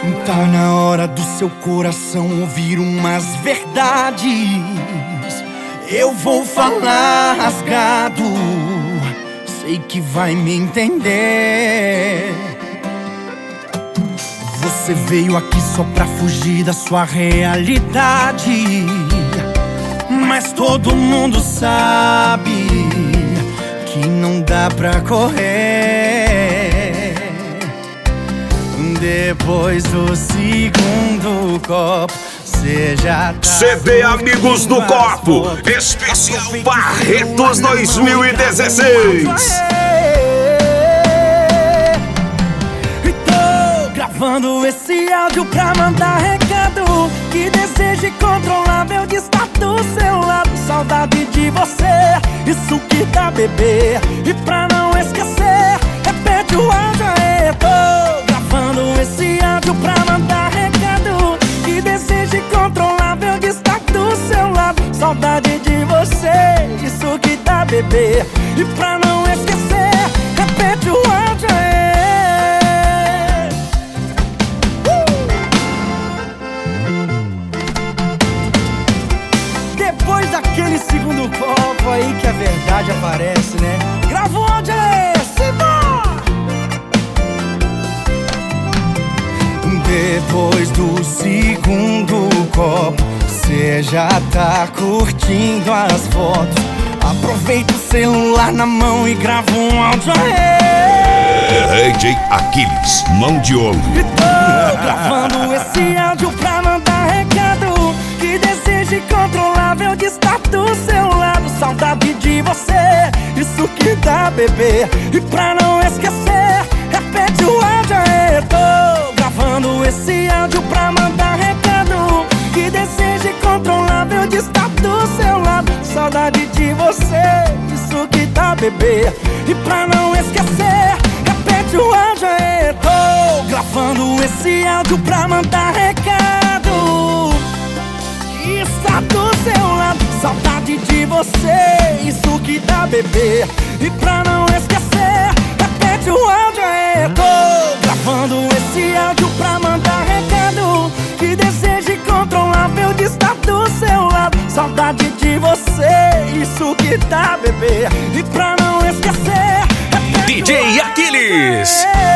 Tá na hora do seu coração ouvir umas verdades. Eu vou falar rasgado, sei que vai me entender. Você veio aqui só pra fugir da sua realidade, mas todo mundo sabe que não dá pra correr. Depois do segundo copo, cê já tá CD Amigos do Copo, especial Barretos 2016. Tô gravando esse áudio pra mandar recado que desejo incontrolável de estar do seu lado. Saudade de você, isso que dá bebê. E pra não esquecer, repete o áudio aí. Tô gravando esse áudio pra mandar recado que desejo incontrolável de estar do seu lado. Saudade de você, isso que dá bebê. E pra não esquecer, repete o áudio aí. Depois daquele segundo copo aí que a verdade aparece, né? Grava o áudio aí, Simão! Depois do segundo copo, cê já tá curtindo as fotos. Aproveita o celular na mão e grava um áudio aí. DJ Aquiles, mão de ouro. E tô gravando esse áudio pra mandar recado que desejo incontrolável de estar do seu lado. Saudade de você, isso que dá bebê. E pra não esquecer, repete o áudio aí. Tô gravando esse áudio pra mandar recado que desejo incontrolável de estar do seu lado. Saudade de você, isso que dá bebê. E pra não esquecer, repete o áudio aí. Tô gravando esse áudio pra mandar recado que está do seu lado. Saudade de você, isso que dá bebê. E pra não esquecer, repete o áudio aí. Tô gravando esse áudio pra mandar recado que desejo incontrolável de estar do seu lado. Saudade de você, isso que dá bebê. E pra não esquecer, DJ Aquiles.